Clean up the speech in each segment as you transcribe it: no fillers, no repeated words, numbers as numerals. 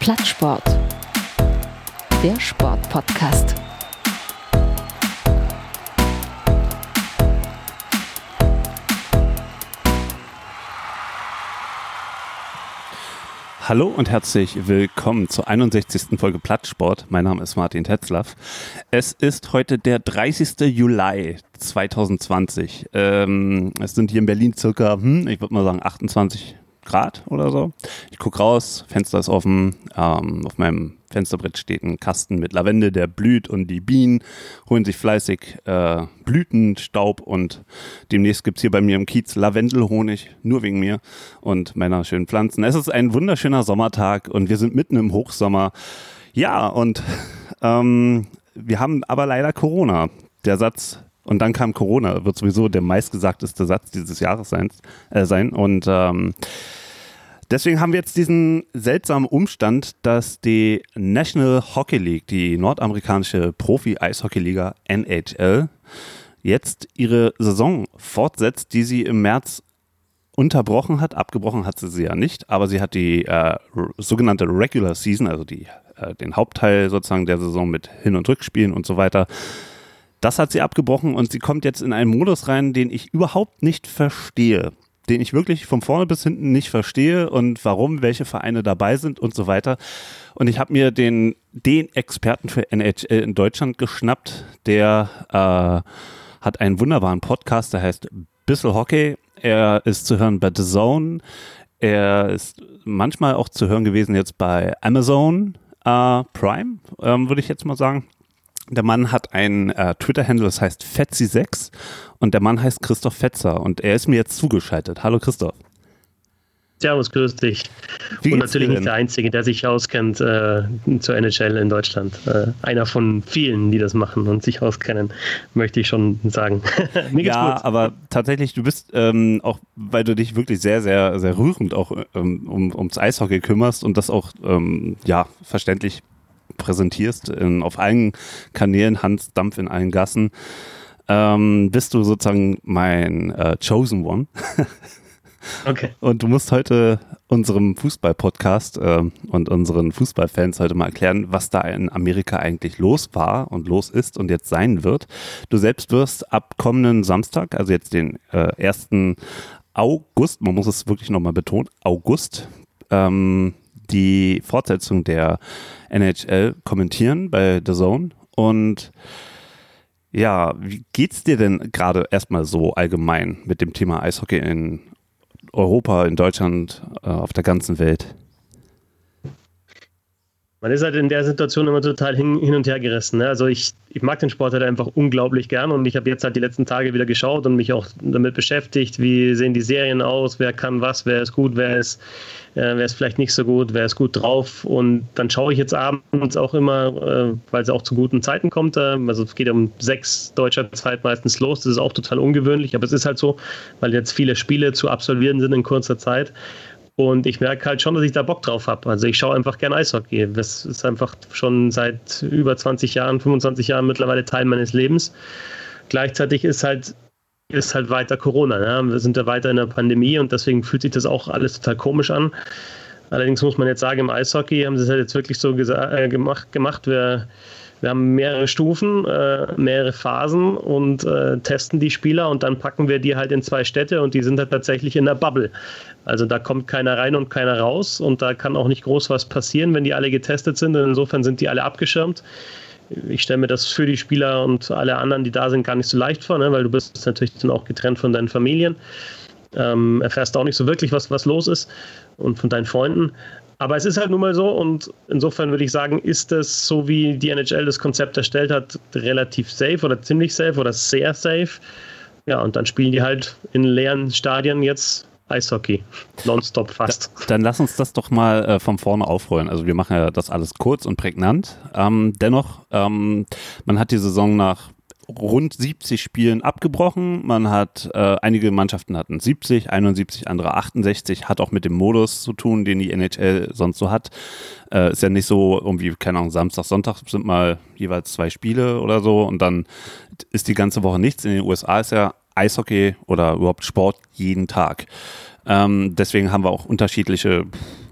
Plattsport. Der Sportpodcast. Hallo und herzlich willkommen zur 61. Folge Plattsport. Mein Name ist Martin Tetzlaff. Es ist heute der 30. Juli 2020. Es sind hier in Berlin circa, ich würde mal sagen 28 Grad oder so. Ich gucke raus, Fenster ist offen, auf meinem Fensterbrett steht ein Kasten mit Lavende, der blüht, und die Bienen holen sich fleißig Blütenstaub, und demnächst gibt es hier bei mir im Kiez Lavendelhonig, nur wegen mir und meiner schönen Pflanzen. Es ist ein wunderschöner Sommertag und wir sind mitten im Hochsommer. Ja, und wir haben aber leider Corona. Der Satz "und dann kam Corona" wird sowieso der meistgesagteste Satz dieses Jahres sein. Und deswegen haben wir jetzt diesen seltsamen Umstand, dass die National Hockey League, die nordamerikanische Profi-Eishockey-Liga NHL, jetzt ihre Saison fortsetzt, die sie im März unterbrochen hat. Abgebrochen hat sie ja nicht, aber sie hat die sogenannte Regular Season, also den Hauptteil sozusagen der Saison mit Hin- und Rückspielen und so weiter, das hat sie abgebrochen, und sie kommt jetzt in einen Modus rein, den ich überhaupt nicht verstehe. Den ich wirklich von vorne bis hinten nicht verstehe, und warum, welche Vereine dabei sind und so weiter. Und ich habe mir den Experten für NHL in Deutschland geschnappt, der hat einen wunderbaren Podcast, der heißt Bissl Hockey. Er ist zu hören bei The Zone. Er ist manchmal auch zu hören gewesen jetzt bei Amazon Prime, würde ich jetzt mal sagen. Der Mann hat einen Twitter-Handle, das heißt Fetzi6, und der Mann heißt Christoph Fetzer, und er ist mir jetzt zugeschaltet. Hallo Christoph. Servus, grüß dich. Und natürlich nicht der Einzige, der sich auskennt zur NHL in Deutschland. Einer von vielen, die das machen und sich auskennen, möchte ich schon sagen. Mir geht's gut. Aber tatsächlich, du bist auch, weil du dich wirklich sehr, sehr, sehr rührend auch ums Eishockey kümmerst und das auch verständlich präsentierst auf allen Kanälen, Hans Dampf in allen Gassen, bist du sozusagen mein Chosen One. Okay. Und du musst heute unserem Fußball-Podcast und unseren Fußballfans heute mal erklären, was da in Amerika eigentlich los war und los ist und jetzt sein wird. Du selbst wirst ab kommenden Samstag, also jetzt den 1. August, man muss es wirklich nochmal betonen, August, die Fortsetzung der NHL kommentieren bei The Zone. Und ja, wie geht's dir denn gerade erstmal so allgemein mit dem Thema Eishockey in Europa, in Deutschland, auf der ganzen Welt? Man ist halt in der Situation immer total hin und her gerissen. Ne? Also ich mag den Sport halt einfach unglaublich gern, und ich habe jetzt halt die letzten Tage wieder geschaut und mich auch damit beschäftigt, wie sehen die Serien aus, wer kann was, wer ist gut, wer ist vielleicht nicht so gut, wer ist gut drauf, und dann schaue ich jetzt abends auch immer, weil es auch zu guten Zeiten kommt, also es geht um 6 deutscher Zeit meistens los, das ist auch total ungewöhnlich, aber es ist halt so, weil jetzt viele Spiele zu absolvieren sind in kurzer Zeit. Und ich merke halt schon, dass ich da Bock drauf habe. Also ich schaue einfach gerne Eishockey. Das ist einfach schon seit über 20 Jahren, 25 Jahren mittlerweile Teil meines Lebens. Gleichzeitig ist halt weiter Corona. Ne? Wir sind ja weiter in der Pandemie, und deswegen fühlt sich das auch alles total komisch an. Allerdings muss man jetzt sagen, im Eishockey haben sie es halt jetzt wirklich so gemacht. Wir haben mehrere Stufen, mehrere Phasen und testen die Spieler, und dann packen wir die halt in 2 Städte, und die sind halt tatsächlich in der Bubble. Also da kommt keiner rein und keiner raus, und da kann auch nicht groß was passieren, wenn die alle getestet sind. Und insofern sind die alle abgeschirmt. Ich stelle mir das für die Spieler und alle anderen, die da sind, gar nicht so leicht vor, ne? Weil du bist natürlich dann auch getrennt von deinen Familien. Erfährst auch nicht so wirklich, was los ist, und von deinen Freunden. Aber es ist halt nun mal so, und insofern würde ich sagen, ist es, so wie die NHL das Konzept erstellt hat, relativ safe oder ziemlich safe oder sehr safe. Ja, und dann spielen die halt in leeren Stadien jetzt Eishockey, nonstop fast. Dann lass uns das doch mal von vorne aufrollen. Also wir machen ja das alles kurz und prägnant. Dennoch, man hat die Saison nach rund 70 Spielen abgebrochen. Man hat, einige Mannschaften hatten 70, 71, andere 68, hat auch mit dem Modus zu tun, den die NHL sonst so hat. Ist ja nicht so irgendwie, keine Ahnung, Samstag, Sonntag sind mal jeweils 2 Spiele oder so, und dann ist die ganze Woche nichts. In den USA ist ja Eishockey oder überhaupt Sport jeden Tag. Deswegen haben wir auch unterschiedliche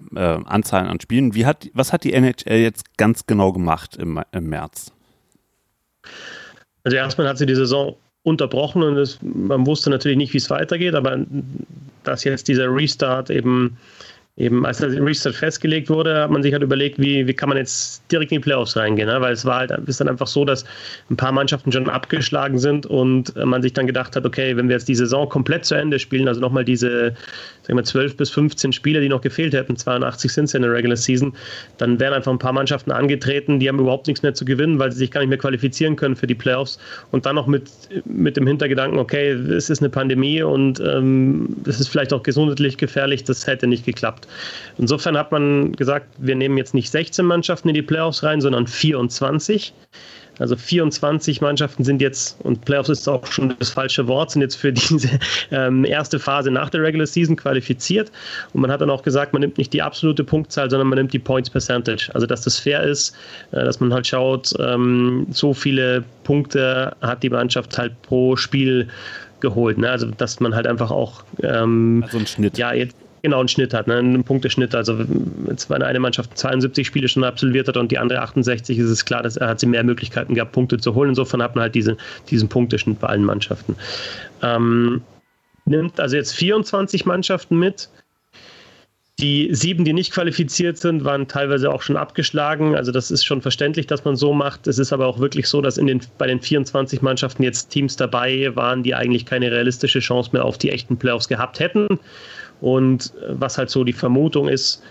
Anzahl an Spielen. Was hat die NHL jetzt ganz genau gemacht im März? Also erstmal hat sie die Saison unterbrochen und man wusste natürlich nicht, wie es weitergeht, aber dass jetzt dieser Restart eben als der Restart festgelegt wurde, hat man sich halt überlegt, wie kann man jetzt direkt in die Playoffs reingehen, ne? Weil es ist dann einfach so, dass ein paar Mannschaften schon abgeschlagen sind und man sich dann gedacht hat, okay, wenn wir jetzt die Saison komplett zu Ende spielen, also nochmal diese 12 bis 15 Spiele, die noch gefehlt hätten, 82 sind es ja in der Regular Season, dann wären einfach ein paar Mannschaften angetreten, die haben überhaupt nichts mehr zu gewinnen, weil sie sich gar nicht mehr qualifizieren können für die Playoffs und dann noch mit dem Hintergedanken, okay, es ist eine Pandemie und es ist vielleicht auch gesundheitlich gefährlich, das hätte nicht geklappt. Insofern hat man gesagt, wir nehmen jetzt nicht 16 Mannschaften in die Playoffs rein, sondern 24. Also 24 Mannschaften sind jetzt, und Playoffs ist auch schon das falsche Wort, sind jetzt für diese erste Phase nach der Regular Season qualifiziert. Und man hat dann auch gesagt, man nimmt nicht die absolute Punktzahl, sondern man nimmt die Points Percentage. Also dass das fair ist, dass man halt schaut, so viele Punkte hat die Mannschaft halt pro Spiel geholt. Ne? Also dass man halt einfach auch also ein Schnitt. Ja, jetzt genau einen Schnitt hat, ne? Einen Punkteschnitt. Also jetzt, wenn eine Mannschaft 72 Spiele schon absolviert hat und die andere 68, ist es klar, dass hat sie mehr Möglichkeiten gehabt, Punkte zu holen. Insofern hat man halt diesen Punkteschnitt bei allen Mannschaften. Nimmt also jetzt 24 Mannschaften mit. Die 7, die nicht qualifiziert sind, waren teilweise auch schon abgeschlagen. Also das ist schon verständlich, dass man so macht. Es ist aber auch wirklich so, dass bei den 24 Mannschaften jetzt Teams dabei waren, die eigentlich keine realistische Chance mehr auf die echten Playoffs gehabt hätten. Und was halt so die Vermutung ist,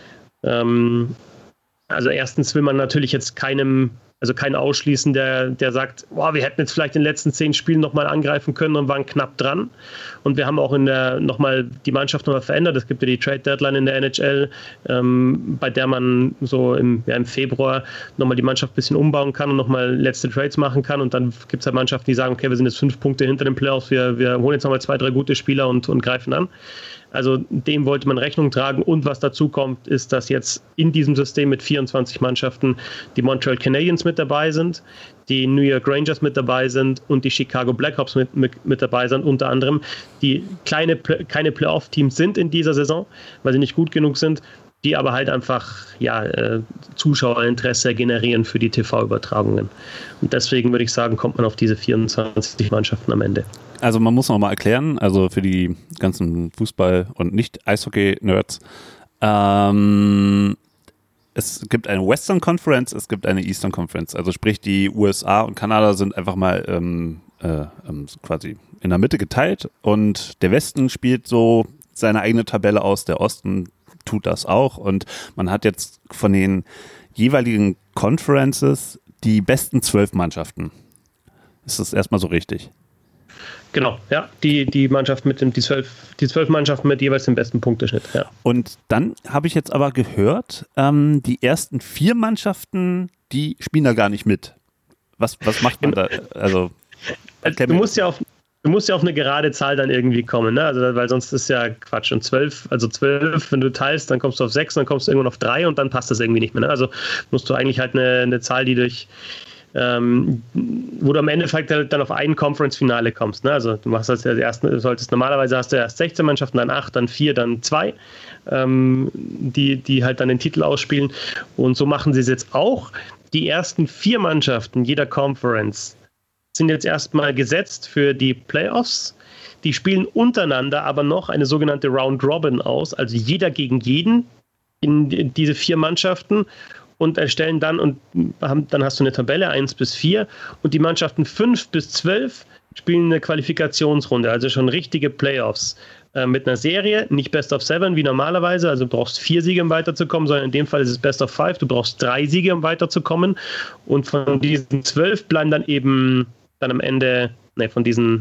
also erstens will man natürlich jetzt keinen ausschließen, der sagt, boah, wir hätten jetzt vielleicht in den letzten 10 Spielen nochmal angreifen können und waren knapp dran. Und wir haben auch die Mannschaft nochmal verändert. Es gibt ja die Trade Deadline in der NHL, bei der man so im Februar nochmal die Mannschaft ein bisschen umbauen kann und nochmal letzte Trades machen kann. Und dann gibt es halt Mannschaften, die sagen, okay, wir sind jetzt 5 Punkte hinter den Playoffs, wir holen jetzt nochmal 2, 3 gute Spieler und greifen an. Also dem wollte man Rechnung tragen. Und was dazu kommt, ist, dass jetzt in diesem System mit 24 Mannschaften die Montreal Canadiens mit dabei sind, die New York Rangers mit dabei sind und die Chicago Blackhawks mit dabei sind, unter anderem, die keine Playoff-Teams sind in dieser Saison, weil sie nicht gut genug sind, die aber halt einfach Zuschauerinteresse generieren für die TV-Übertragungen. Und deswegen würde ich sagen, kommt man auf diese 24 Mannschaften am Ende. Also man muss noch mal erklären, also für die ganzen Fußball- und Nicht-Eishockey-Nerds, es gibt eine Western Conference, es gibt eine Eastern Conference, also sprich die USA und Kanada sind einfach mal quasi in der Mitte geteilt und der Westen spielt so seine eigene Tabelle aus, der Osten tut das auch und man hat jetzt von den jeweiligen Conferences die besten 12 Mannschaften. Ist das erstmal so richtig? Genau, ja, die Mannschaft die 12 Mannschaften mit jeweils dem besten Punkteschnitt, ja. Und dann habe ich jetzt aber gehört, die ersten 4 Mannschaften, die spielen da gar nicht mit. Was macht man da? Also du musst ja auf eine gerade Zahl dann irgendwie kommen, ne? Also, weil sonst ist ja Quatsch. Und 12, wenn du teilst, dann kommst du auf 6, dann kommst du irgendwann auf 3 und dann passt das irgendwie nicht mehr. Ne? Also musst du eigentlich halt eine Zahl, die wo du am Endeffekt halt dann auf ein Conference-Finale kommst. Ne? Also du machst normalerweise hast du erst 16 Mannschaften, dann 8, dann 4, dann 2, die halt dann den Titel ausspielen. Und so machen sie es jetzt auch. Die ersten 4 Mannschaften jeder Conference sind jetzt erstmal gesetzt für die Playoffs. Die spielen untereinander aber noch eine sogenannte Round Robin aus, also jeder gegen jeden in diese 4 Mannschaften und erstellen dann hast du eine Tabelle 1 bis 4 und die Mannschaften 5 bis 12 spielen eine Qualifikationsrunde, also schon richtige Playoffs mit einer Serie, nicht Best of 7 wie normalerweise, also du brauchst 4 Siege, um weiterzukommen, sondern in dem Fall ist es Best of 5, du brauchst 3 Siege, um weiterzukommen und von diesen 12 bleiben dann eben dann am Ende, von diesen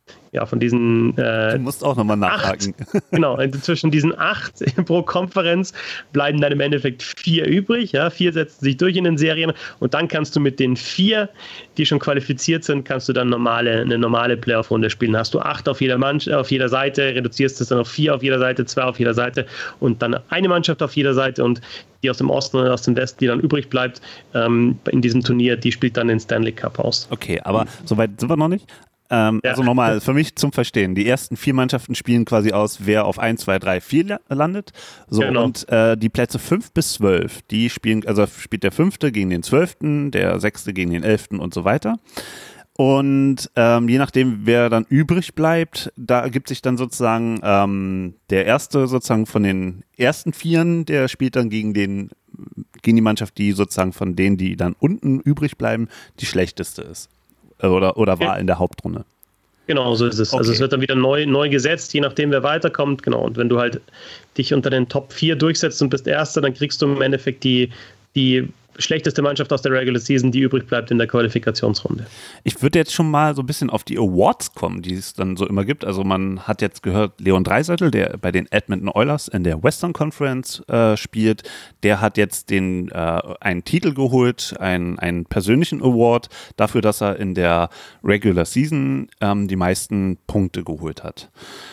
du musst auch nochmal nachhaken. 8, genau, zwischen diesen 8 pro Konferenz bleiben dann im Endeffekt 4 übrig. Ja, 4 setzen sich durch in den Serien und dann kannst du mit den 4, die schon qualifiziert sind, kannst du dann eine normale Playoff-Runde spielen. Hast du 8 auf jeder Seite, reduzierst es dann auf 4 auf jeder Seite, 2 auf jeder Seite und dann eine Mannschaft auf jeder Seite und die aus dem Osten und aus dem Westen, die dann übrig bleibt in diesem Turnier, die spielt dann den Stanley Cup aus. Okay, aber soweit sind wir noch nicht. Also nochmal für mich zum Verstehen. Die ersten 4 Mannschaften spielen quasi aus, wer auf 1, 2, 3, 4 landet. So, genau. Und die Plätze 5 bis 12, die spielen, also spielt der 5. gegen den 12., der 6. gegen den 11. und so weiter. Und je nachdem, wer dann übrig bleibt, da ergibt sich dann sozusagen der erste sozusagen von den ersten 4, der spielt dann gegen die Mannschaft, die sozusagen von denen, die dann unten übrig bleiben, die schlechteste ist. Oder war in der Hauptrunde. Genau, so ist es. Okay. Also es wird dann wieder neu gesetzt, je nachdem, wer weiterkommt. Genau. Und wenn du halt dich unter den Top 4 durchsetzt und bist Erster, dann kriegst du im Endeffekt die schlechteste Mannschaft aus der Regular Season, die übrig bleibt in der Qualifikationsrunde. Ich würde jetzt schon mal so ein bisschen auf die Awards kommen, die es dann so immer gibt. Also man hat jetzt gehört, Leon Draisaitl, der bei den Edmonton Oilers in der Western Conference spielt, der hat jetzt einen Titel geholt, einen persönlichen Award dafür, dass er in der Regular Season die meisten Punkte geholt hat.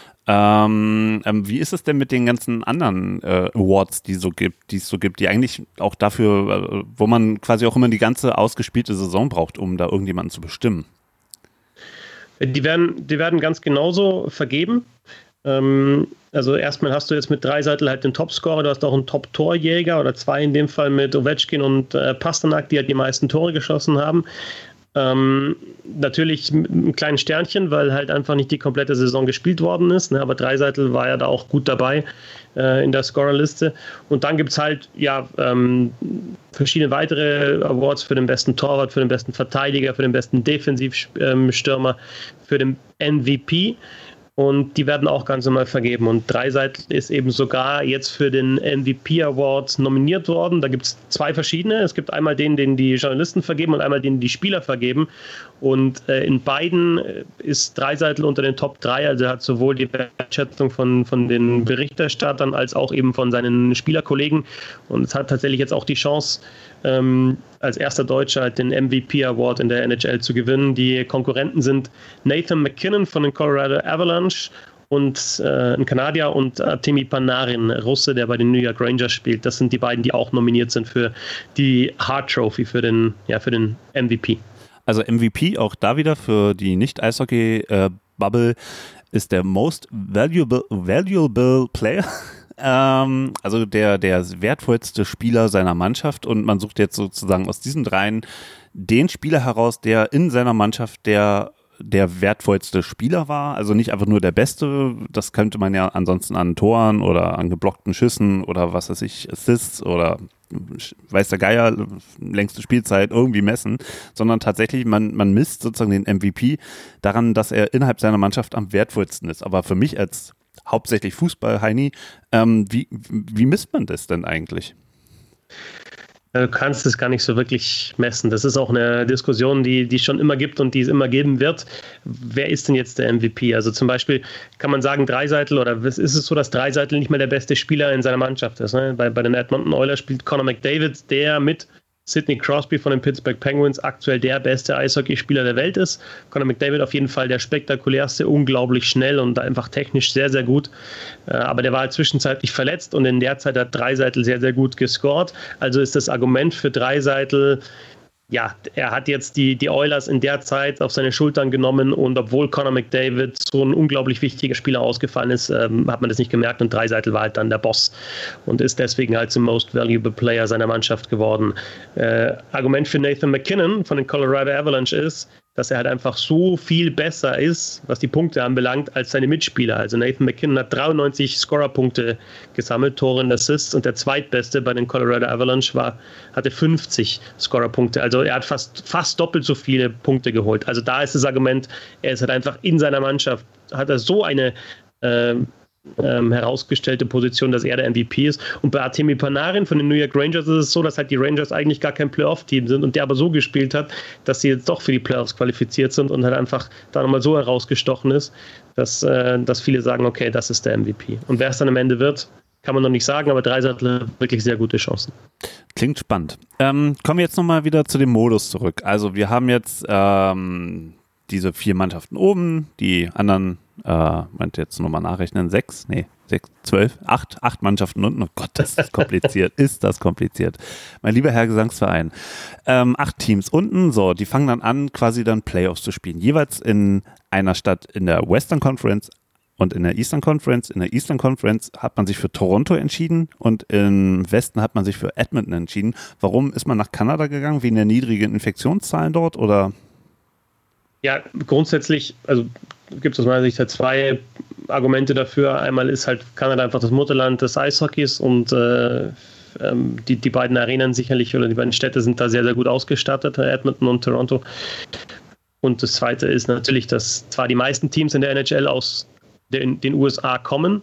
Wie ist es denn mit den ganzen anderen Awards, die es so gibt, die eigentlich auch dafür, wo man quasi auch immer die ganze ausgespielte Saison braucht, um da irgendjemanden zu bestimmen? Die werden ganz genauso vergeben. Also erstmal hast du jetzt mit Draisaitl halt den Topscorer, du hast auch einen Top-Torjäger oder 2 in dem Fall mit Ovechkin und Pasternak, die halt die meisten Tore geschossen haben. Natürlich mit einem kleinen Sternchen, weil halt einfach nicht die komplette Saison gespielt worden ist, ne? Aber Draisaitl war ja da auch gut dabei in der Scorerliste. Und dann gibt es halt verschiedene weitere Awards für den besten Torwart, für den besten Verteidiger, für den besten Defensivstürmer, für den MVP. Und die werden auch ganz normal vergeben. Und Draisaitl ist eben sogar jetzt für den MVP Award nominiert worden. Da gibt es 2 verschiedene. Es gibt einmal den die Journalisten vergeben und einmal den die Spieler vergeben. Und in beiden ist Draisaitl unter den Top 3. Also er hat sowohl die Wertschätzung von den Berichterstattern als auch eben von seinen Spielerkollegen. Und es hat tatsächlich jetzt auch die Chance, als erster Deutscher den MVP Award in der NHL zu gewinnen. Die Konkurrenten sind Nathan MacKinnon von den Colorado Avalanche und ein Kanadier und Artemi Panarin, Russe, der bei den New York Rangers spielt. Das sind die beiden, die auch nominiert sind für die Hart Trophy, für den MVP. Also MVP auch da wieder für die Nicht-Eishockey-Bubble ist der Most Valuable Player. Also der wertvollste Spieler seiner Mannschaft, und man sucht jetzt sozusagen aus diesen 3 den Spieler heraus, der in seiner Mannschaft der wertvollste Spieler war, also nicht einfach nur der Beste. Das könnte man ja ansonsten an Toren oder an geblockten Schüssen oder was weiß ich, Assists oder weiß der Geier, längste Spielzeit irgendwie messen, sondern tatsächlich man misst sozusagen den MVP daran, dass er innerhalb seiner Mannschaft am wertvollsten ist. Aber für mich als hauptsächlich Fußball-Heini, wie misst man das denn eigentlich? Du kannst es gar nicht so wirklich messen. Das ist auch eine Diskussion, die es schon immer gibt und die es immer geben wird. Wer ist denn jetzt der MVP? Also zum Beispiel kann man sagen, Draisaitl, oder ist es so, dass Draisaitl nicht mehr der beste Spieler in seiner Mannschaft ist? Ne? Bei den Edmonton Oilers spielt Connor McDavid, der mit Sidney Crosby von den Pittsburgh Penguins aktuell der beste Eishockeyspieler der Welt ist. Connor McDavid auf jeden Fall der spektakulärste, unglaublich schnell und einfach technisch sehr, sehr gut. Aber der war halt zwischenzeitlich verletzt und in der Zeit hat Draisaitl sehr, sehr gut gescored. Also ist das Argument für Draisaitl, ja, er hat jetzt die Oilers in der Zeit auf seine Schultern genommen, und obwohl Connor McDavid so ein unglaublich wichtiger Spieler ausgefallen ist, hat man das nicht gemerkt, und Draisaitl war halt dann der Boss und ist deswegen halt zum Most Valuable Player seiner Mannschaft geworden. Argument für Nathan MacKinnon von den Colorado Avalanche ist, dass er halt einfach so viel besser ist, was die Punkte anbelangt, als seine Mitspieler. Also Nathan MacKinnon hat 93 Scorer-Punkte gesammelt, Tore und Assists, und der zweitbeste bei den Colorado Avalanche hatte 50 Scorer-Punkte. Also er hat fast doppelt so viele Punkte geholt. Also da ist das Argument, er ist halt einfach in seiner Mannschaft, hat er so eine herausgestellte Position, dass er der MVP ist. Und bei Artemi Panarin von den New York Rangers ist es so, dass halt die Rangers eigentlich gar kein Playoff-Team sind und der aber so gespielt hat, dass sie jetzt doch für die Playoffs qualifiziert sind und halt einfach da nochmal so herausgestochen ist, dass viele sagen, okay, das ist der MVP. Und wer es dann am Ende wird, kann man noch nicht sagen, aber Draisaitl hat wirklich sehr gute Chancen. Klingt spannend. Kommen wir jetzt nochmal wieder zu dem Modus zurück. Also wir haben jetzt diese 4 Mannschaften oben, die anderen, meint jetzt nochmal nachrechnen, 6? Nee, 6, 12, 8 Mannschaften unten. Oh Gott, das ist kompliziert. Ist das kompliziert. Mein lieber Herr Gesangsverein. 8 Teams unten, so, die fangen dann an, quasi dann Playoffs zu spielen. Jeweils in einer Stadt in der Western Conference und in der Eastern Conference. In der Eastern Conference hat man sich für Toronto entschieden und im Westen hat man sich für Edmonton entschieden. Warum ist man nach Kanada gegangen? Wegen der niedrigen Infektionszahlen dort, oder? Ja, grundsätzlich, also gibt es aus meiner Sicht halt 2 Argumente dafür. Einmal ist halt Kanada einfach das Mutterland des Eishockeys und die beiden Arenen sicherlich oder die beiden Städte sind da sehr, sehr gut ausgestattet, Edmonton und Toronto. Und das Zweite ist natürlich, dass zwar die meisten Teams in der NHL aus den USA kommen,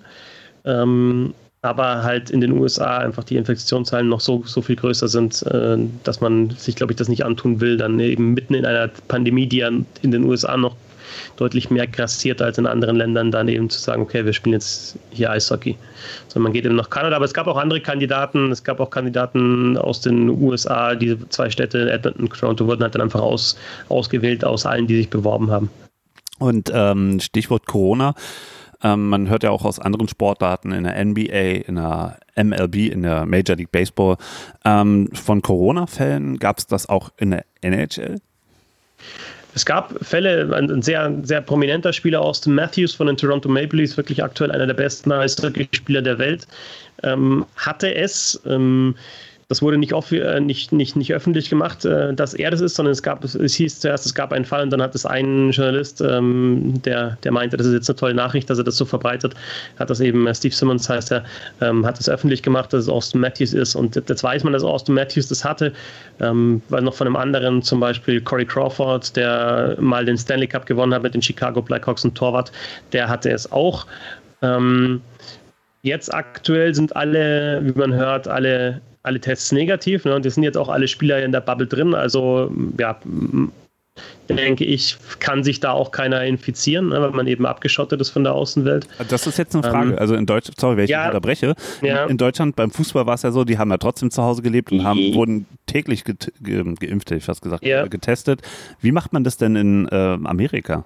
aber halt in den USA einfach die Infektionszahlen noch so viel größer sind, dass man sich, glaube ich, das nicht antun will, dann eben mitten in einer Pandemie, die ja in den USA noch deutlich mehr grassiert als in anderen Ländern, dann eben zu sagen, okay, wir spielen jetzt hier Eishockey. So, man geht eben nach Kanada, aber es gab auch andere Kandidaten, es gab auch Kandidaten aus den USA, diese 2 Städte, Edmonton und Toronto, wurden halt dann einfach ausgewählt aus allen, die sich beworben haben. Und Stichwort Corona, man hört ja auch aus anderen Sportarten in der NBA, in der MLB, in der Major League Baseball, von Corona-Fällen. Gab es das auch in der NHL? Es gab Fälle, ein sehr, sehr prominenter Spieler, Austin Matthews von den Toronto Maple Leafs, wirklich aktuell einer der besten Eishockeyspieler der Welt, hatte es. Das wurde nicht öffentlich gemacht, dass er das ist, sondern es hieß zuerst, es gab einen Fall und dann hat es ein Journalist, der meinte, das ist jetzt eine tolle Nachricht, dass er das so verbreitet, hat das eben, Steve Simmons heißt er, hat es öffentlich gemacht, dass es Austin Matthews ist und jetzt weiß man, dass Austin Matthews das hatte, weil noch von einem anderen, zum Beispiel Corey Crawford, der mal den Stanley Cup gewonnen hat mit den Chicago Blackhawks und Torwart, der hatte es auch. Jetzt aktuell sind alle, wie man hört, alle Tests negativ, ne? Und es sind jetzt auch alle Spieler in der Bubble drin, also ja, denke ich, kann sich da auch keiner infizieren, ne? Weil man eben abgeschottet ist von der Außenwelt. Das ist jetzt eine Frage, also in Deutschland, sorry, wenn ich unterbreche, in Deutschland beim Fußball war es ja so, die haben ja trotzdem zu Hause gelebt und wurden täglich geimpft, hätte ich fast gesagt, getestet. Wie macht man das denn in Amerika?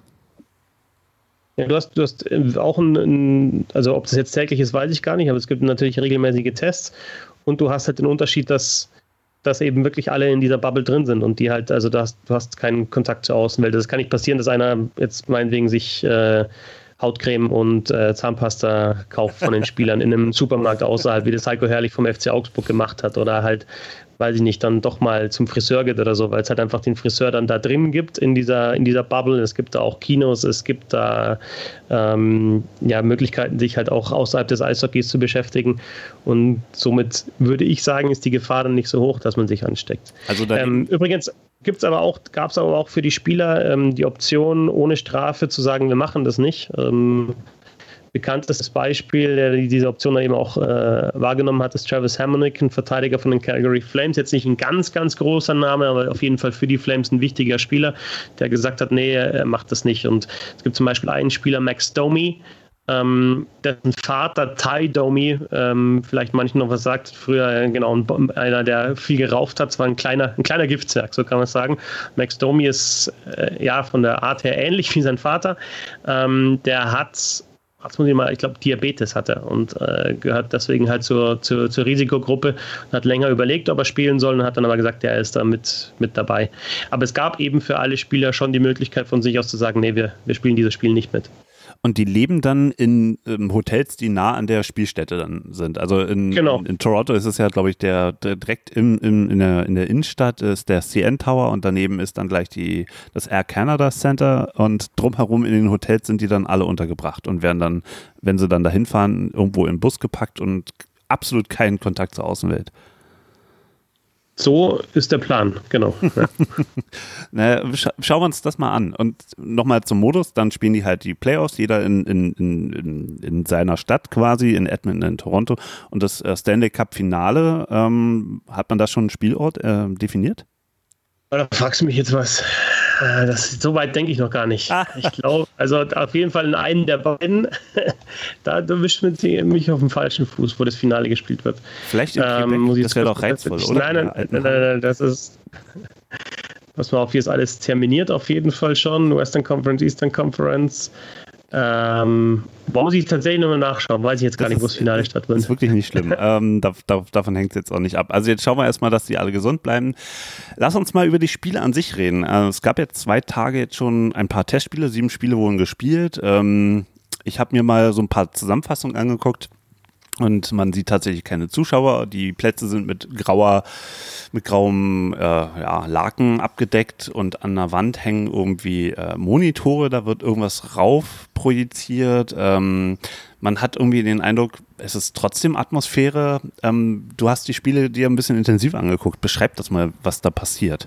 Ja, du hast auch also ob das jetzt täglich ist, weiß ich gar nicht, aber es gibt natürlich regelmäßige Tests und du hast halt den Unterschied, dass eben wirklich alle in dieser Bubble drin sind und die halt, also du hast keinen Kontakt zur Außenwelt. Das kann nicht passieren, dass einer jetzt meinetwegen sich Hautcreme und Zahnpasta kauft von den Spielern in einem Supermarkt außerhalb, wie das Heiko Herrlich vom FC Augsburg gemacht hat oder halt, weiß ich nicht, dann doch mal zum Friseur geht oder so, weil es halt einfach den Friseur dann da drin gibt in dieser Bubble. Es gibt da auch Kinos, es gibt da Möglichkeiten, sich halt auch außerhalb des Eishockeys zu beschäftigen und somit würde ich sagen, ist die Gefahr dann nicht so hoch, dass man sich ansteckt. Also übrigens gab es aber auch für die Spieler die Option, ohne Strafe zu sagen, wir machen das nicht. Bekanntestes Beispiel, der diese Option dann eben auch wahrgenommen hat, ist Travis Hamonic, ein Verteidiger von den Calgary Flames. Jetzt nicht ein ganz, ganz großer Name, aber auf jeden Fall für die Flames ein wichtiger Spieler, der gesagt hat, nee, er macht das nicht. Und es gibt zum Beispiel einen Spieler, Max Domi, dessen Vater Ty Domi, vielleicht manchen noch was sagt, früher genau einer, der viel gerauft hat, zwar ein kleiner Giftzwerg, so kann man sagen. Max Domi ist von der Art her ähnlich wie sein Vater. Der hat, ich glaube, Diabetes hat er und gehört deswegen halt zur Risikogruppe und hat länger überlegt, ob er spielen soll und hat dann aber gesagt, er ist da mit dabei. Aber es gab eben für alle Spieler schon die Möglichkeit von sich aus zu sagen, nee, wir spielen dieses Spiel nicht mit. Und die leben dann in Hotels, die nah an der Spielstätte dann sind. Also in Toronto ist es ja, glaube ich, der direkt in der Innenstadt ist der CN Tower und daneben ist dann gleich das Air Canada Center und drumherum in den Hotels sind die dann alle untergebracht und werden dann, wenn sie dann dahin fahren, irgendwo im Bus gepackt und absolut keinen Kontakt zur Außenwelt. So ist der Plan, genau. Ja. Schauen wir uns das mal an. Und nochmal zum Modus, dann spielen die halt die Playoffs, jeder in seiner Stadt quasi, in Edmonton, in Toronto. Und das Stanley Cup Finale, hat man da schon einen Spielort definiert? Da fragst du mich jetzt was. So weit denke ich noch gar nicht. Ich glaube, also auf jeden Fall in einem der beiden, da erwischt man mich auf dem falschen Fuß, wo das Finale gespielt wird. Vielleicht in Quebec, das wäre doch reizvoll, oder? Nein, das ist, was man auf, hier ist alles terminiert, auf jeden Fall schon. Western Conference, Eastern Conference. Muss ich tatsächlich nochmal nachschauen, weiß ich jetzt gar nicht, wo das Finale stattfindet. Das ist wirklich nicht schlimm. Davon hängt es jetzt auch nicht ab. Also jetzt schauen wir erstmal, dass die alle gesund bleiben. Lass uns mal über die Spiele an sich reden. Es gab jetzt 2 Tage jetzt schon ein paar Testspiele, 7 Spiele wurden gespielt. Ich habe mir mal so ein paar Zusammenfassungen angeguckt. Und man sieht tatsächlich keine Zuschauer. Die Plätze sind mit grauem Laken abgedeckt und an der Wand hängen irgendwie Monitore. Da wird irgendwas rauf projiziert. Man hat irgendwie den Eindruck, es ist trotzdem Atmosphäre. Du hast die Spiele dir ein bisschen intensiver angeguckt. Beschreib das mal, was da passiert.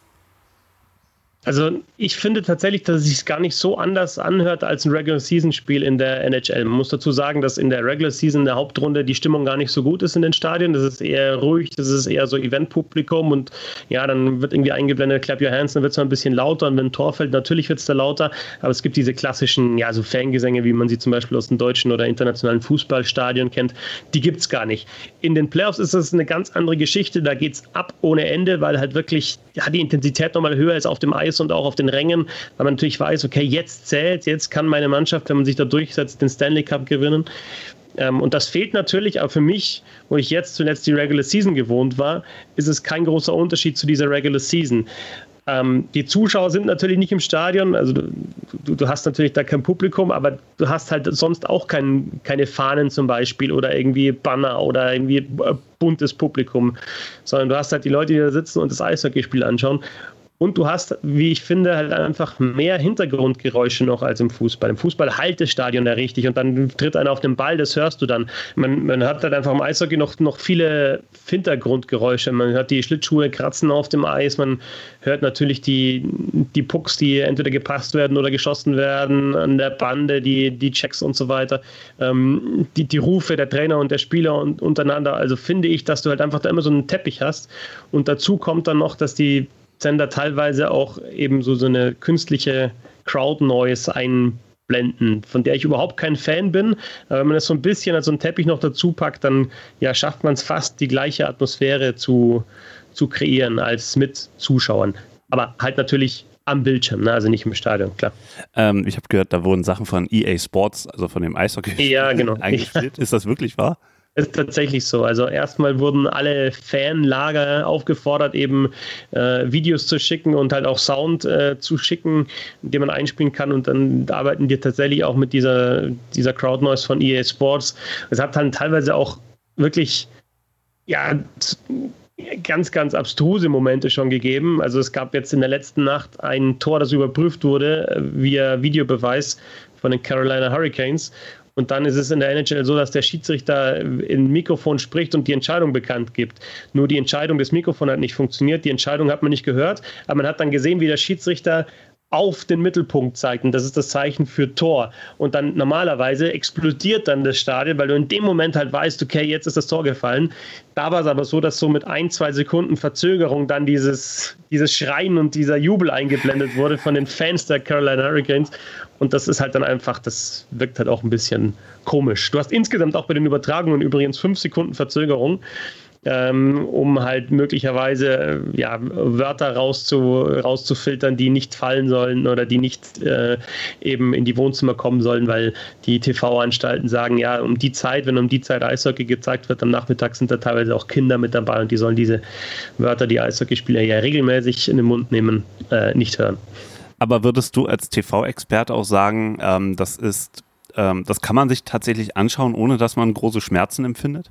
Also ich finde tatsächlich, dass es sich gar nicht so anders anhört als ein Regular-Season-Spiel in der NHL. Man muss dazu sagen, dass in der Regular-Season in der Hauptrunde die Stimmung gar nicht so gut ist in den Stadien. Das ist eher ruhig, das ist eher so Eventpublikum und ja, dann wird irgendwie eingeblendet, Clap Your Hands, dann wird es mal ein bisschen lauter und wenn ein Tor fällt, natürlich wird es da lauter, aber es gibt diese klassischen, ja, so Fangesänge, wie man sie zum Beispiel aus den deutschen oder internationalen Fußballstadien kennt, die gibt es gar nicht. In den Playoffs ist das eine ganz andere Geschichte, da geht es ab ohne Ende, weil halt wirklich die Intensität nochmal höher ist auf dem Eis und auch auf den Rängen, weil man natürlich weiß, okay, jetzt zählt, jetzt kann meine Mannschaft, wenn man sich da durchsetzt, den Stanley Cup gewinnen. Und das fehlt natürlich, aber für mich, wo ich jetzt zuletzt die Regular Season gewohnt war, ist es kein großer Unterschied zu dieser Regular Season. Die Zuschauer sind natürlich nicht im Stadion, also du hast natürlich da kein Publikum, aber du hast halt sonst auch keine Fahnen zum Beispiel oder irgendwie Banner oder irgendwie buntes Publikum, sondern du hast halt die Leute, die da sitzen und das Eishockeyspiel anschauen. Und du hast, wie ich finde, halt einfach mehr Hintergrundgeräusche noch als im Fußball. Im Fußball halt das Stadion ja richtig und dann tritt einer auf den Ball, das hörst du dann. Man hat halt einfach im Eishockey noch viele Hintergrundgeräusche. Man hört die Schlittschuhe kratzen auf dem Eis, man hört natürlich die Pucks, die entweder gepasst werden oder geschossen werden, an der Bande, die Checks und so weiter. Die Rufe der Trainer und der Spieler untereinander. Also finde ich, dass du halt einfach da immer so einen Teppich hast. Und dazu kommt dann noch, dass die Sender teilweise auch eben so eine künstliche Crowd-Noise einblenden, von der ich überhaupt kein Fan bin. Aber wenn man das so ein bisschen als so einen Teppich noch dazu packt, dann ja, schafft man es fast, die gleiche Atmosphäre zu kreieren als mit Zuschauern. Aber halt natürlich am Bildschirm, ne? Also nicht im Stadion, klar. Ich habe gehört, da wurden Sachen von EA Sports, also von dem Eishockey, eingespielt. Ist das wirklich wahr? Ist tatsächlich so. Also erstmal wurden alle Fanlager aufgefordert, eben Videos zu schicken und halt auch Sound zu schicken, den man einspielen kann. Und dann arbeiten die tatsächlich auch mit dieser Crowd Noise von EA Sports. Es hat dann teilweise auch wirklich ganz, ganz abstruse Momente schon gegeben. Also es gab jetzt in der letzten Nacht ein Tor, das überprüft wurde via Videobeweis von den Carolina Hurricanes. Und dann ist es in der NHL so, dass der Schiedsrichter in Mikrofon spricht und die Entscheidung bekannt gibt. Nur die Entscheidung des Mikrofons hat nicht funktioniert, die Entscheidung hat man nicht gehört, aber man hat dann gesehen, wie der Schiedsrichter auf den Mittelpunkt zeigt. Und das ist das Zeichen für Tor. Und dann normalerweise explodiert dann das Stadion, weil du in dem Moment halt weißt, okay, jetzt ist das Tor gefallen. Da war es aber so, dass so mit 1-2 Sekunden Verzögerung dann dieses Schreien und dieser Jubel eingeblendet wurde von den Fans der Carolina Hurricanes. Und das ist halt dann einfach, das wirkt halt auch ein bisschen komisch. Du hast insgesamt auch bei den Übertragungen übrigens 5 Sekunden Verzögerung, um halt möglicherweise Wörter rauszufiltern, die nicht fallen sollen oder die nicht eben in die Wohnzimmer kommen sollen, weil die TV-Anstalten sagen, ja, wenn um die Zeit Eishockey gezeigt wird, am Nachmittag sind da teilweise auch Kinder mit dabei und die sollen diese Wörter, die Eishockeyspieler ja regelmäßig in den Mund nehmen, nicht hören. Aber würdest du als TV-Experte auch sagen, das kann man sich tatsächlich anschauen, ohne dass man große Schmerzen empfindet?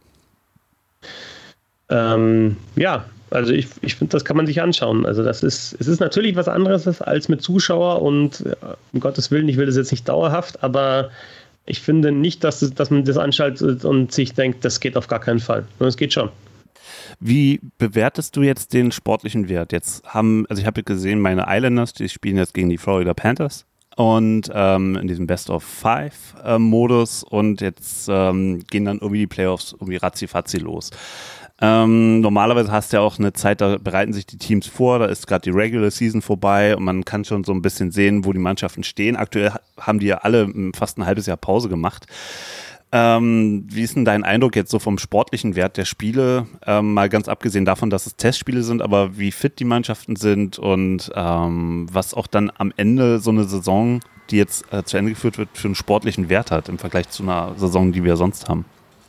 Also ich finde, das kann man sich anschauen. Also es ist natürlich was anderes als mit Zuschauer und um Gottes Willen, ich will das jetzt nicht dauerhaft, aber ich finde nicht, dass man das anschaltet und sich denkt, das geht auf gar keinen Fall. Und es geht schon. Wie bewertest du jetzt den sportlichen Wert? Ich habe gesehen, meine Islanders, die spielen jetzt gegen die Florida Panthers und in diesem Best-of-5-Modus und jetzt gehen dann irgendwie die Playoffs irgendwie ratzi-fatzi los. Normalerweise hast du ja auch eine Zeit, da bereiten sich die Teams vor, da ist gerade die Regular Season vorbei und man kann schon so ein bisschen sehen, wo die Mannschaften stehen. Aktuell haben die ja alle fast ein halbes Jahr Pause gemacht. Wie ist denn dein Eindruck jetzt so vom sportlichen Wert der Spiele? Mal ganz abgesehen davon, dass es Testspiele sind, aber wie fit die Mannschaften sind und was auch dann am Ende so eine Saison die jetzt zu Ende geführt wird, für einen sportlichen Wert hat im Vergleich zu einer Saison, die wir sonst haben?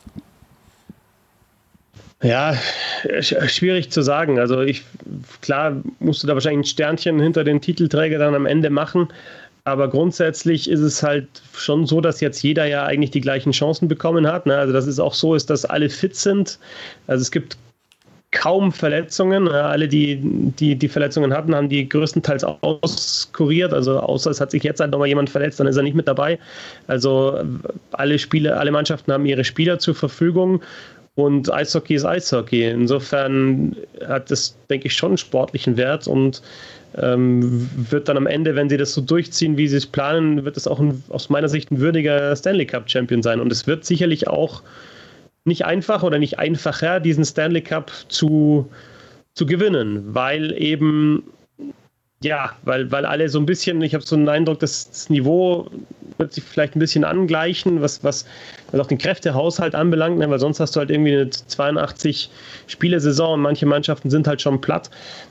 Ja, schwierig zu sagen. Also klar musst du da wahrscheinlich ein Sternchen hinter den Titelträger dann am Ende machen. Aber grundsätzlich ist es halt schon so, dass jetzt jeder ja eigentlich die gleichen Chancen bekommen hat. Ne? Also dass es auch so ist, dass alle fit sind. Also es gibt kaum Verletzungen. Alle, die Verletzungen hatten, haben die größtenteils auskuriert. Also außer es hat sich jetzt halt nochmal jemand verletzt, dann ist er nicht mit dabei. Also alle Mannschaften haben ihre Spieler zur Verfügung. Und Eishockey ist Eishockey. Insofern hat das, denke ich, schon einen sportlichen Wert und wird dann am Ende, wenn sie das so durchziehen, wie sie es planen, wird es auch aus meiner Sicht ein würdiger Stanley Cup Champion sein. Und es wird sicherlich auch nicht einfach oder nicht einfacher, diesen Stanley Cup zu gewinnen, weil eben, ja, weil alle so ein bisschen, ich habe so einen Eindruck, dass das Niveau wird sich vielleicht ein bisschen angleichen, was auch den Kräftehaushalt anbelangt, ne? Weil sonst hast du halt irgendwie eine 82 Spiele-Saison und manche Mannschaften sind halt schon platt.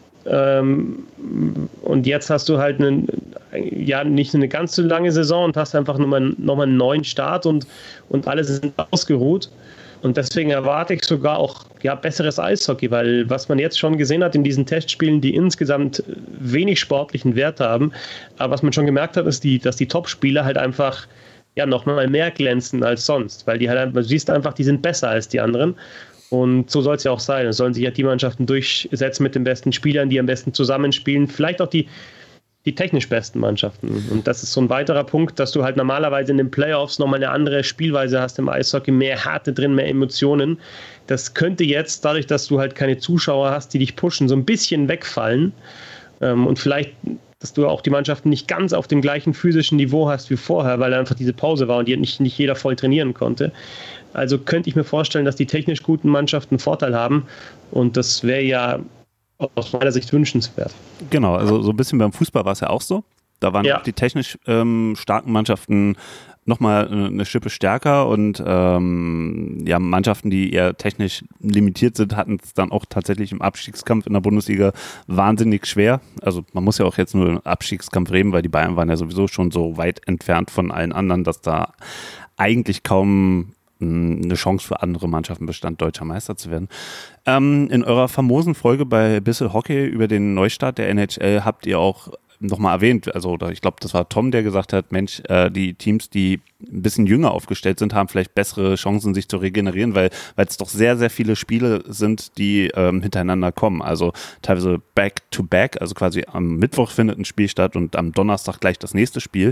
Und jetzt hast du halt nicht eine ganz so lange Saison und hast einfach nochmal einen neuen Start und alle sind ausgeruht. Und deswegen erwarte ich sogar auch besseres Eishockey, weil was man jetzt schon gesehen hat in diesen Testspielen, die insgesamt wenig sportlichen Wert haben, aber was man schon gemerkt hat, ist, dass die Top-Spieler halt einfach nochmal mehr glänzen als sonst, weil die halt, du siehst einfach, die sind besser als die anderen. Und so soll es ja auch sein. Es sollen sich ja die Mannschaften durchsetzen mit den besten Spielern, die am besten zusammenspielen. Vielleicht auch die technisch besten Mannschaften. Und das ist so ein weiterer Punkt, dass du halt normalerweise in den Playoffs nochmal eine andere Spielweise hast im Eishockey, mehr Härte drin, mehr Emotionen. Das könnte jetzt, dadurch, dass du halt keine Zuschauer hast, die dich pushen, so ein bisschen wegfallen. Und vielleicht, dass du auch die Mannschaften nicht ganz auf dem gleichen physischen Niveau hast wie vorher, weil einfach diese Pause war und nicht jeder voll trainieren konnte. Also könnte ich mir vorstellen, dass die technisch guten Mannschaften einen Vorteil haben. Und das wäre ja aus meiner Sicht wünschenswert. Genau, also so ein bisschen beim Fußball war es ja auch so. Da waren auch die technisch starken Mannschaften nochmal eine Schippe stärker und Mannschaften, die eher technisch limitiert sind, hatten es dann auch tatsächlich im Abstiegskampf in der Bundesliga wahnsinnig schwer. Also man muss ja auch jetzt nur im Abstiegskampf reden, weil die Bayern waren ja sowieso schon so weit entfernt von allen anderen, dass da eigentlich kaum eine Chance für andere Mannschaften bestand, deutscher Meister zu werden. In eurer famosen Folge bei Bissel Hockey über den Neustart der NHL habt ihr auch nochmal erwähnt, also ich glaube, das war Tom, der gesagt hat, Mensch, die Teams, die ein bisschen jünger aufgestellt sind, haben vielleicht bessere Chancen, sich zu regenerieren, weil es doch sehr, sehr viele Spiele sind, die hintereinander kommen. Also teilweise back-to-back, also quasi am Mittwoch findet ein Spiel statt und am Donnerstag gleich das nächste Spiel.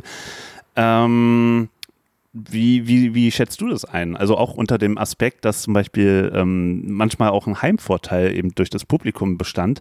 Wie schätzt du das ein? Also auch unter dem Aspekt, dass zum Beispiel manchmal auch ein Heimvorteil eben durch das Publikum bestand.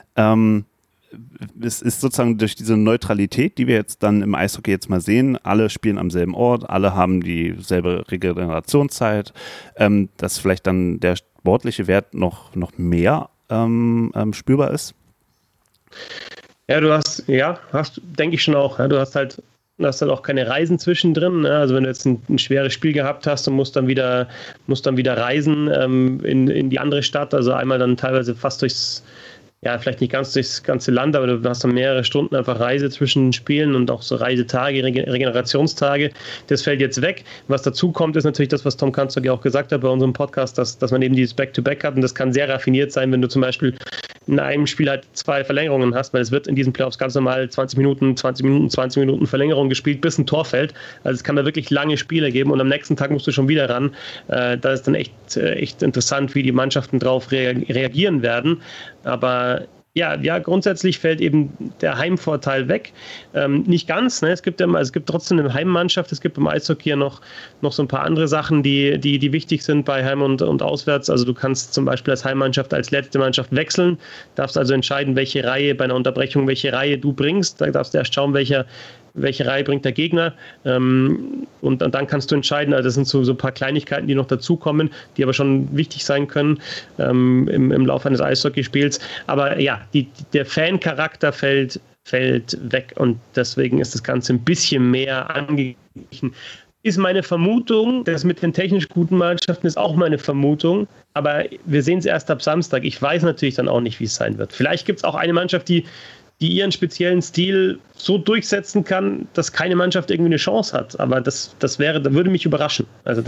Es ist sozusagen durch diese Neutralität, die wir jetzt dann im Eishockey jetzt mal sehen, alle spielen am selben Ort, alle haben dieselbe Regenerationszeit, dass vielleicht dann der sportliche Wert noch mehr spürbar ist? Ja, denke ich schon auch. Ja, du hast halt auch keine Reisen zwischendrin. Ne? Also wenn du jetzt ein schweres Spiel gehabt hast und musst dann wieder reisen in die andere Stadt, also einmal dann teilweise fast vielleicht nicht ganz durchs ganze Land, aber du hast dann mehrere Stunden einfach Reise zwischen Spielen und auch so Reisetage, Regenerationstage. Das fällt jetzt weg. Was dazu kommt, ist natürlich das, was Tom Kanzler ja auch gesagt hat bei unserem Podcast, dass man eben dieses Back-to-Back hat und das kann sehr raffiniert sein, wenn du zum Beispiel in einem Spiel halt 2 Verlängerungen hast, weil es wird in diesen Playoffs ganz normal 20 Minuten Verlängerung gespielt, bis ein Tor fällt. Also es kann da wirklich lange Spiele geben und am nächsten Tag musst du schon wieder ran. Da ist dann echt interessant, wie die Mannschaften drauf reagieren werden. Aber ja, grundsätzlich fällt eben der Heimvorteil weg. Nicht ganz, ne? Es gibt trotzdem eine Heimmannschaft, es gibt im Eishockey ja noch so ein paar andere Sachen, die wichtig sind bei Heim- und Auswärts. Also du kannst zum Beispiel als Heimmannschaft als letzte Mannschaft wechseln, darfst also entscheiden, welche Reihe bei einer Unterbrechung, welche Reihe du bringst. Da darfst du erst schauen, welche Reihe bringt der Gegner und dann kannst du entscheiden, also das sind so ein paar Kleinigkeiten, die noch dazukommen, die aber schon wichtig sein können im Laufe eines Eishockeyspiels, aber ja, der Fan-Charakter fällt weg und deswegen ist das Ganze ein bisschen mehr angeglichen. Ist meine Vermutung, das mit den technisch guten Mannschaften ist auch meine Vermutung, aber wir sehen es erst ab Samstag. Ich weiß natürlich dann auch nicht, wie es sein wird. Vielleicht gibt es auch eine Mannschaft, die die ihren speziellen Stil so durchsetzen kann, dass keine Mannschaft irgendwie eine Chance hat. Aber das würde mich überraschen. Also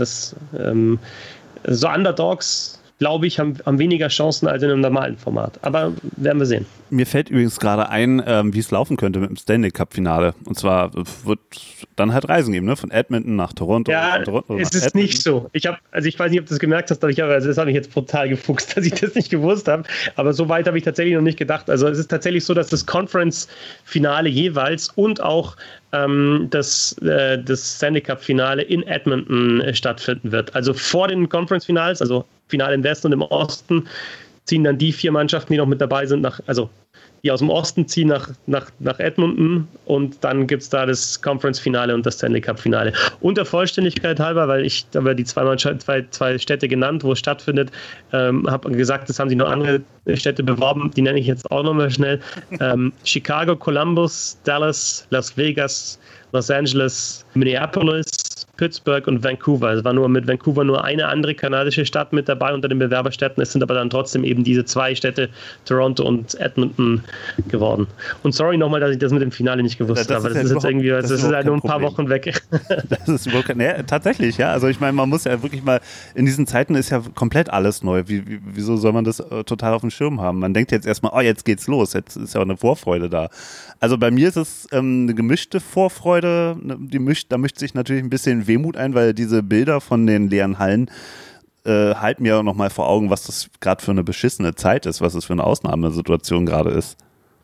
so Underdogs, glaube ich, haben weniger Chancen als in einem normalen Format. Aber werden wir sehen. Mir fällt übrigens gerade ein, wie es laufen könnte mit dem Stanley Cup-Finale. Und zwar wird dann halt Reisen geben, ne? Von Edmonton nach Toronto. Ja, von Toronto es ist nicht so. Ich weiß nicht, ob du das gemerkt hast, aber das habe ich jetzt brutal gefuchst, dass ich das nicht gewusst habe. Aber so weit habe ich tatsächlich noch nicht gedacht. Also es ist tatsächlich so, dass das Conference-Finale jeweils und auch das Stanley Cup-Finale in Edmonton stattfinden wird. Also vor den Conference-Finals, also Finale im Westen und im Osten, ziehen dann die 4 Mannschaften, die noch mit dabei sind, die aus dem Osten ziehen nach Edmonton, und dann gibt es da das Conference-Finale und das Stanley Cup-Finale. Und der Vollständigkeit halber, weil ich habe die zwei Städte genannt, wo es stattfindet, habe gesagt, das haben sich noch andere Städte beworben, die nenne ich jetzt auch nochmal schnell. Chicago, Columbus, Dallas, Las Vegas, Los Angeles, Minneapolis, Pittsburgh und Vancouver. Es war mit Vancouver nur eine andere kanadische Stadt mit dabei unter den Bewerberstädten. Es sind aber dann trotzdem eben diese 2 Städte, Toronto und Edmonton, geworden. Und sorry nochmal, dass ich das mit dem Finale nicht gewusst habe. Das ist jetzt irgendwie, das ist halt nur ein paar Wochen weg. Das ist tatsächlich, ja. Also ich meine, man muss ja wirklich mal, in diesen Zeiten ist ja komplett alles neu. Wieso soll man das total auf dem Schirm haben? Man denkt jetzt erstmal, jetzt geht's los, jetzt ist ja auch eine Vorfreude da. Also bei mir ist es eine gemischte Vorfreude, da mischt sich natürlich ein bisschen Wehmut ein, weil diese Bilder von den leeren Hallen halten mir auch nochmal vor Augen, was das gerade für eine beschissene Zeit ist, was es für eine Ausnahmesituation gerade ist.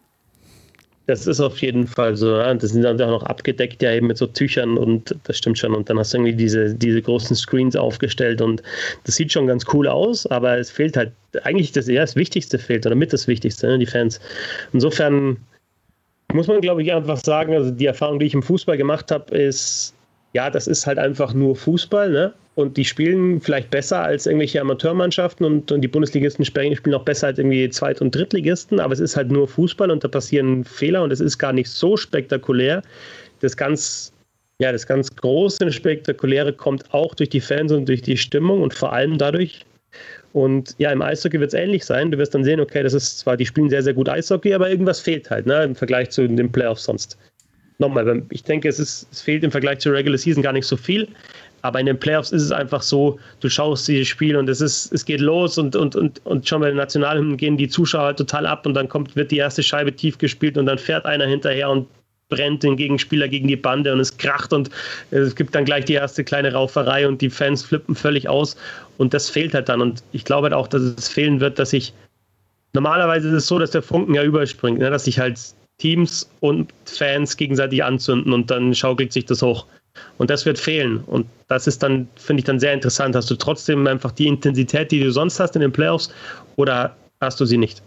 Das ist auf jeden Fall so. Ja. Das sind dann auch noch abgedeckt, ja, eben mit so Tüchern, und das stimmt schon. Und dann hast du irgendwie diese großen Screens aufgestellt, und das sieht schon ganz cool aus, aber es fehlt halt eigentlich das Wichtigste fehlt, oder mit das Wichtigste, ne, die Fans. Insofern muss man, glaube ich, einfach sagen, also die Erfahrung, die ich im Fußball gemacht habe, ist, ja, das ist halt einfach nur Fußball, ne? Und die spielen vielleicht besser als irgendwelche Amateurmannschaften, und die Bundesligisten spielen auch besser als irgendwie Zweit- und Drittligisten, aber es ist halt nur Fußball und da passieren Fehler und es ist gar nicht so spektakulär. Das ganz große und Spektakuläre kommt auch durch die Fans und durch die Stimmung und vor allem dadurch. Und ja, im Eishockey wird es ähnlich sein. Du wirst dann sehen, okay, das ist zwar, die spielen sehr, sehr gut Eishockey, aber irgendwas fehlt halt, ne, im Vergleich zu den Playoffs sonst. Nochmal, ich denke, es fehlt im Vergleich zur Regular Season gar nicht so viel, aber in den Playoffs ist es einfach so, du schaust dieses Spiel und es geht los und schon bei den Nationalhymnen gehen die Zuschauer halt total ab, und dann wird die erste Scheibe tief gespielt und dann fährt einer hinterher und brennt den Gegenspieler gegen die Bande und es kracht und es gibt dann gleich die erste kleine Rauferei und die Fans flippen völlig aus, und das fehlt halt dann, und ich glaube halt auch, dass es fehlen wird, normalerweise ist es so, dass der Funken ja überspringt, ne? Dass sich halt Teams und Fans gegenseitig anzünden und dann schaukelt sich das hoch. Und das wird fehlen. Und das ist dann, finde ich, dann sehr interessant. Hast du trotzdem einfach die Intensität, die du sonst hast in den Playoffs, oder hast du sie nicht?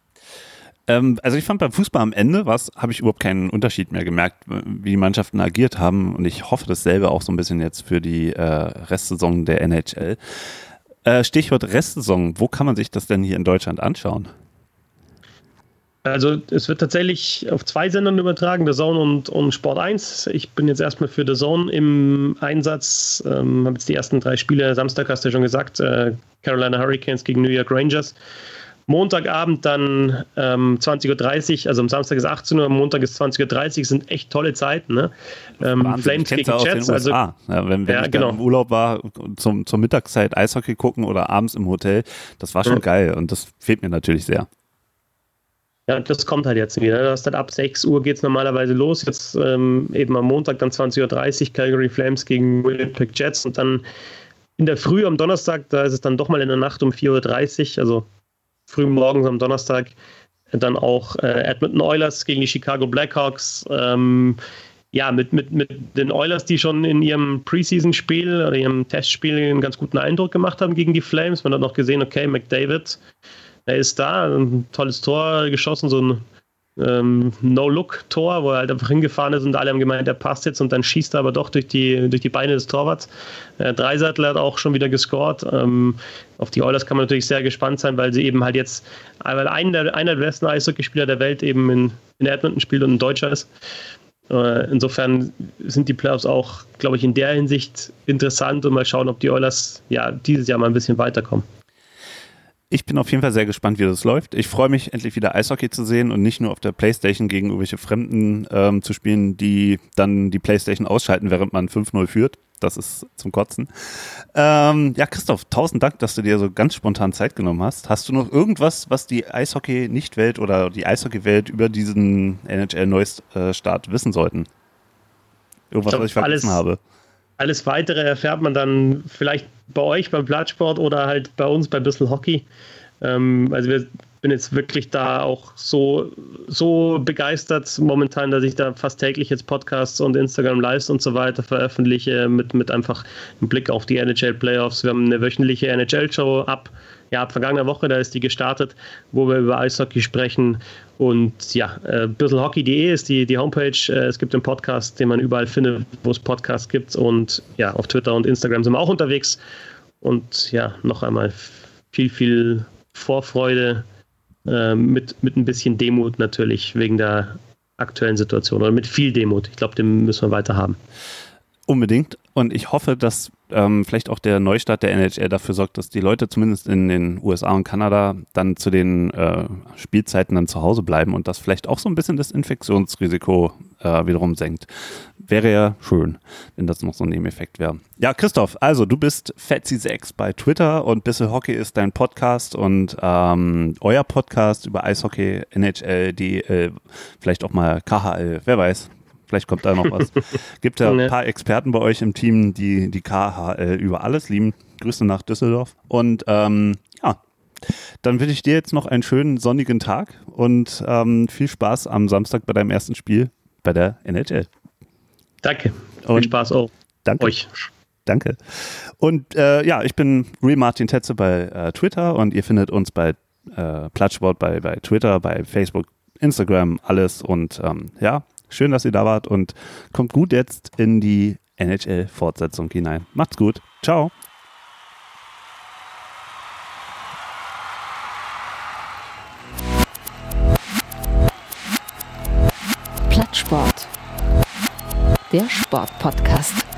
Also ich fand beim Fußball am Ende habe ich überhaupt keinen Unterschied mehr gemerkt, wie die Mannschaften agiert haben, und ich hoffe dasselbe auch so ein bisschen jetzt für die Restsaison der NHL. Stichwort Restsaison, wo kann man sich das denn hier in Deutschland anschauen? Also es wird tatsächlich auf 2 Sendern übertragen, The Zone und Sport 1. Ich bin jetzt erstmal für The Zone im Einsatz, habe jetzt die ersten 3 Spiele, Samstag hast du ja schon gesagt, Carolina Hurricanes gegen New York Rangers. Montagabend dann 20.30 Uhr, also am Samstag ist 18 Uhr, am Montag ist 20.30 Uhr, sind echt tolle Zeiten. Ne? Flames gegen Jets. Also, ja, wenn ich genau im Urlaub war, zur Mittagszeit Eishockey gucken oder abends im Hotel, das war schon geil, und das fehlt mir natürlich sehr. Ja, das kommt halt jetzt wieder. Das halt ab 6 Uhr geht es normalerweise los. Jetzt eben am Montag dann 20.30 Uhr Calgary Flames gegen Winnipeg Jets, und dann in der Früh am Donnerstag, da ist es dann doch mal in der Nacht um 4.30 Uhr, also früh morgens am Donnerstag, dann auch Edmonton Oilers gegen die Chicago Blackhawks. Mit den Oilers, die schon in ihrem Preseason-Spiel oder ihrem Testspiel einen ganz guten Eindruck gemacht haben gegen die Flames. Man hat noch gesehen, okay, McDavid, er ist da, ein tolles Tor geschossen, so ein No-Look-Tor, wo er halt einfach hingefahren ist und alle haben gemeint, er passt jetzt, und dann schießt er aber doch durch die Beine des Torwarts. Draisaitl hat auch schon wieder gescored. Auf die Oilers kann man natürlich sehr gespannt sein, weil sie eben halt jetzt, weil einer der besten Eishockeyspieler der Welt eben in Edmonton spielt und ein Deutscher ist. Insofern sind die Playoffs auch, glaube ich, in der Hinsicht interessant, und mal schauen, ob die Oilers ja dieses Jahr mal ein bisschen weiterkommen. Ich bin auf jeden Fall sehr gespannt, wie das läuft. Ich freue mich, endlich wieder Eishockey zu sehen und nicht nur auf der Playstation gegen irgendwelche Fremden zu spielen, die dann die Playstation ausschalten, während man 5-0 führt. Das ist zum Kotzen. Ja, Christoph, 1000 Dank, dass du dir so ganz spontan Zeit genommen hast. Hast du noch irgendwas, was die Eishockey-Nicht-Welt oder die Eishockey-Welt über diesen NHL-Neustart wissen sollten? Irgendwas, was ich vergessen habe? Alles Weitere erfährt man dann vielleicht bei euch beim Plattsport oder halt bei uns bei Bissl Hockey. Also wir bin jetzt wirklich da auch so begeistert momentan, dass ich da fast täglich jetzt Podcasts und Instagram Lives und so weiter veröffentliche mit einfach einem Blick auf die NHL Playoffs. Wir haben eine wöchentliche NHL-Show ab vergangener Woche, da ist die gestartet, wo wir über Eishockey sprechen. Und ja, bisselhockey.de ist die Homepage. Es gibt einen Podcast, den man überall findet, wo es Podcasts gibt. Und ja, auf Twitter und Instagram sind wir auch unterwegs. Und ja, noch einmal viel Vorfreude mit ein bisschen Demut natürlich wegen der aktuellen Situation. Oder mit viel Demut. Ich glaube, den müssen wir weiter haben. Unbedingt. Und ich hoffe, dass vielleicht auch der Neustart der NHL dafür sorgt, dass die Leute zumindest in den USA und Kanada dann zu den Spielzeiten dann zu Hause bleiben und das vielleicht auch so ein bisschen das Infektionsrisiko wiederum senkt. Wäre ja schön, wenn das noch so ein Nebeneffekt wäre. Ja, Christoph, also du bist Fetzi6 bei Twitter und Bissl Hockey ist dein Podcast und euer Podcast über Eishockey, NHL, vielleicht auch mal KHL, wer weiß. Vielleicht kommt da noch was. Gibt ja ein paar Experten bei euch im Team, die KHL über alles lieben. Grüße nach Düsseldorf. Und dann wünsche ich dir jetzt noch einen schönen sonnigen Tag und viel Spaß am Samstag bei deinem ersten Spiel bei der NHL. Danke. Viel Spaß auch. Danke. Euch. Danke. Und ich bin Real Martin Tetze bei Twitter und ihr findet uns bei Plattsport bei Twitter, bei Facebook, Instagram, alles und schön, dass ihr da wart und kommt gut jetzt in die NHL-Fortsetzung hinein. Macht's gut. Ciao. Plattsport. Der Sportpodcast.